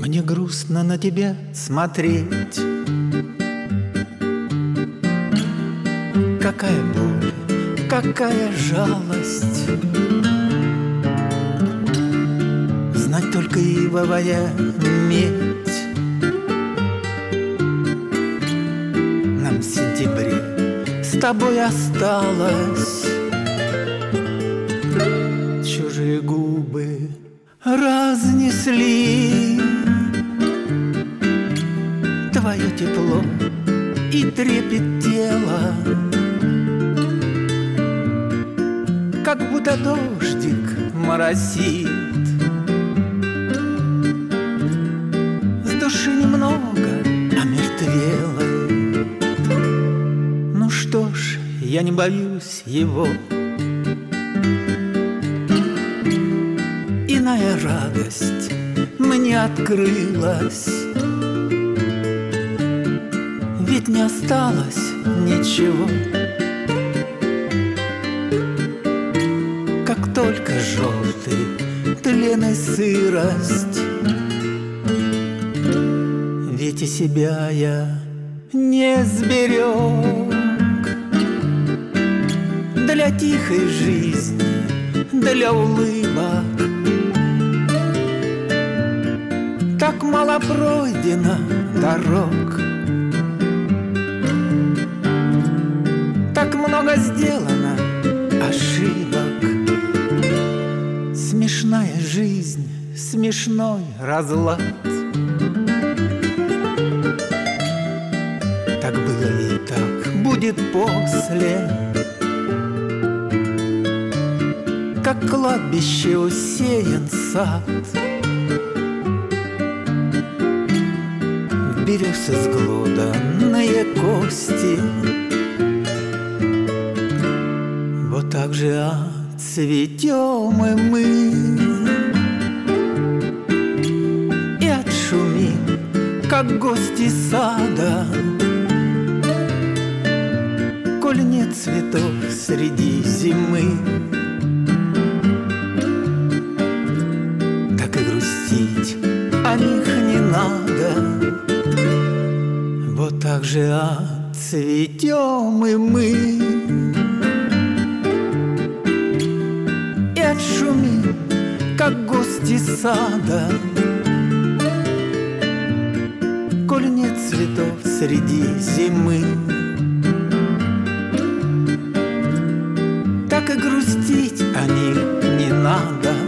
Мне грустно на тебя смотреть. Какая боль, какая жалость. Знать только ивовая медь. Нам в сентябре с тобой осталось. Чужие губы разнесли твое тепло и трепет тела, как будто дождик моросит. С души немного омертвело. Ну что ж, я не боюсь его. Иная радость мне открылась. Ведь не осталось ничего, как только желтый тлен и сырость. Ведь и себя я не сберег для тихой жизни, для улыбок. Так мало пройдено дорог, так много сделано ошибок. Смешная жизнь, смешной разлад. Так было и так будет после, как кладбище усеян сад. Берез изглоданные кости, вот так же отцветем и мы, и отшумим, как гости сада. Коль нет цветов среди зимы, так и грустить о них не надо. Вот так же отцветем и мы, и отшумим, как гости сада. Коль нет цветов среди зимы, так и грустить о них не надо.